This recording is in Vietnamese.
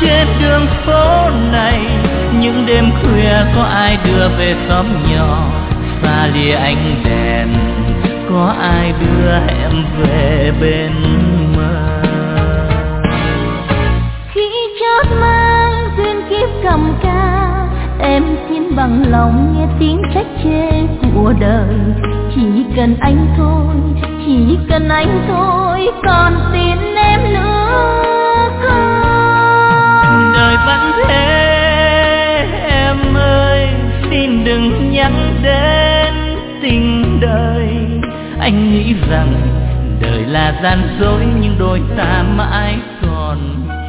trên đường phố này. Những đêm khuya có ai đưa về xóm nhỏ, xa lìa ánh đèn có ai đưa em về bên mơ. Khi chót mang duyên kiếp cầm ca, em xin bằng lòng nghe tiếng trách chê của đời. Chỉ cần anh thôi, chỉ cần anh thôi, còn tin em nữa không? Đời vẫn thế em ơi, xin đừng nhắc đến tình đời. Anh nghĩ rằng đời là gian dối, nhưng đôi ta mãi còn